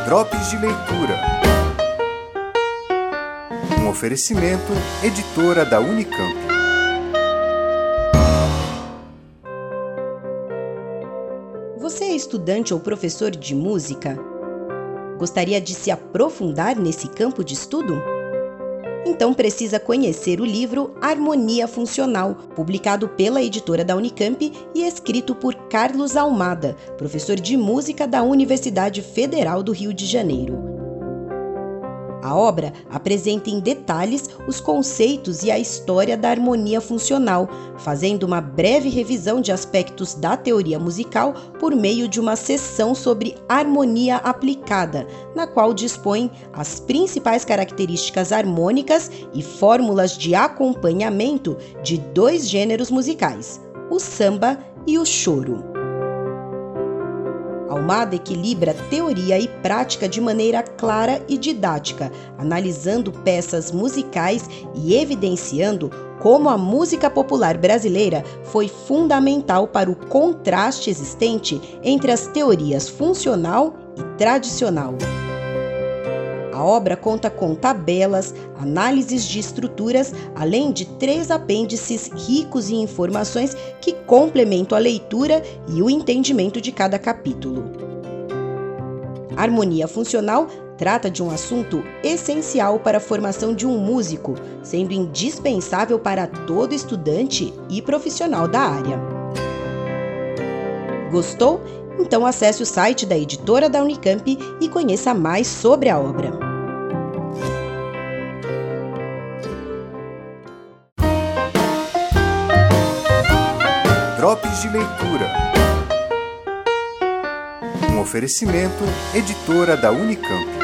Drops de Leitura. Um oferecimento, editora da Unicamp. Você é estudante ou professor de música? Gostaria de se aprofundar nesse campo de estudo? Então precisa conhecer o livro Harmonia Funcional, publicado pela editora da Unicamp e escrito por Carlos Almada, professor de música da Universidade Federal do Rio de Janeiro. A obra apresenta em detalhes os conceitos e a história da harmonia funcional, fazendo uma breve revisão de aspectos da teoria musical por meio de uma seção sobre harmonia aplicada, na qual dispõe as principais características harmônicas e fórmulas de acompanhamento de dois gêneros musicais, o samba e o choro. Almada equilibra teoria e prática de maneira clara e didática, analisando peças musicais e evidenciando como a música popular brasileira foi fundamental para o contraste existente entre as teorias funcional e tradicional. A obra conta com tabelas, análises de estruturas, além de 3 apêndices ricos em informações que complementam a leitura e o entendimento de cada capítulo. A harmonia funcional trata de um assunto essencial para a formação de um músico, sendo indispensável para todo estudante e profissional da área. Gostou? Então acesse o site da editora da Unicamp e conheça mais sobre a obra. Drops de Leitura. Um oferecimento, editora da Unicamp.